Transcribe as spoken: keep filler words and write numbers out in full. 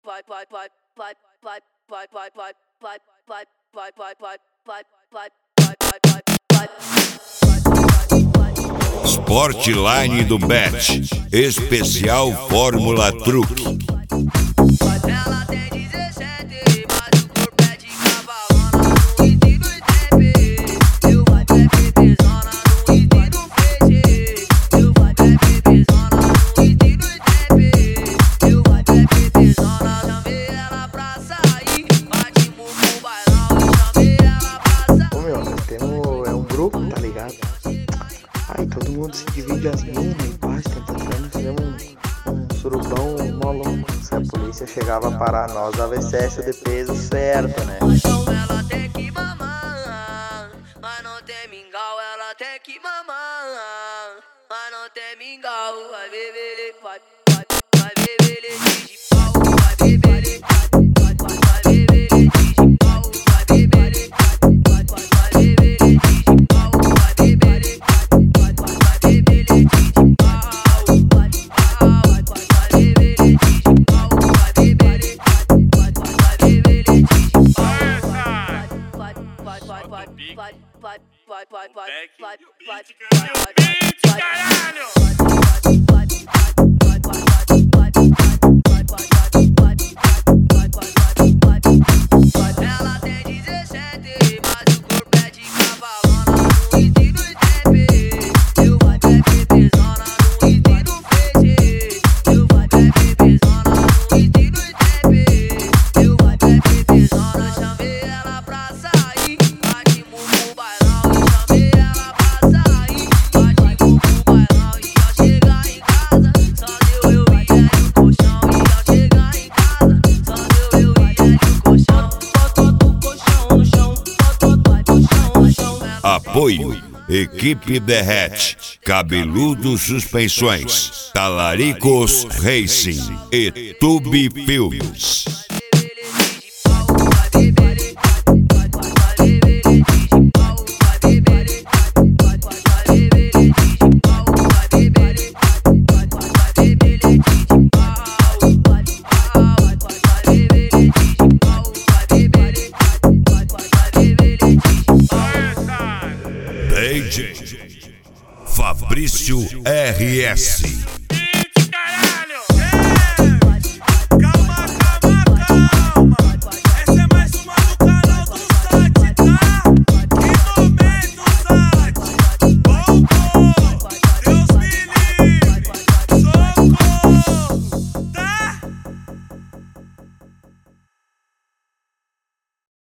Sportline do Bet, especial Fórmula Truque. Ela tem dezessete, mas o corpo é de cavalona. No estilo I T P, eu vou até bebezona. No estilo feixe, eu vou até bebezona. No estilo I T P, eu vou até bebezona. Chamei ela pra sair, partimos pro bailão. Chamei ela pra sair. Ô meu, nós temos, é um grupo, tá ligado? Aí todo mundo se divide as minas e paz, tentando fazer um, um surubão molão. Se a polícia chegava a parar nós, dava excesso de peso certo, né? Então ela tem que mamar, mas não tem mingau. Ela tem que mamar, mas não tem mingau. Vai beber, vai, vai, vai beber de pau. Vai beber, vai, vai, vai beber de pau. Vai beber, vai, vai, vai beber de pau. Vai beber, vai, vai, vai beber de pau. Vai, vai, vai beber de pau. Vai beber, vai, vai, vai beber de pau. Vai, vai, vai, vai, vai, vai, vai, vai, vai, vai, vai, vai, vai, caralho! Ela tem dezessete, mas o corpo é de cavalona. No estilo I T P, eu vou até bebezona. No estilo feixe, eu vou até bebezona. No estilo I T P, eu vou até bebezona. Chamei ela pra sair, partimos pro bailão. Chamei ela pra sair, partimos pro bailão. E ao chegar em casa, só deu eu e ela e o colchão. E ao chegar em casa, só deu eu e ela e o colchão. Bota o colchão no chão, bota o colchão no chão. Apoio: Equipe Derrete, Cabeludo Suspensões, Talaricos Racing e Tube Filmes. D J Fabrício R S.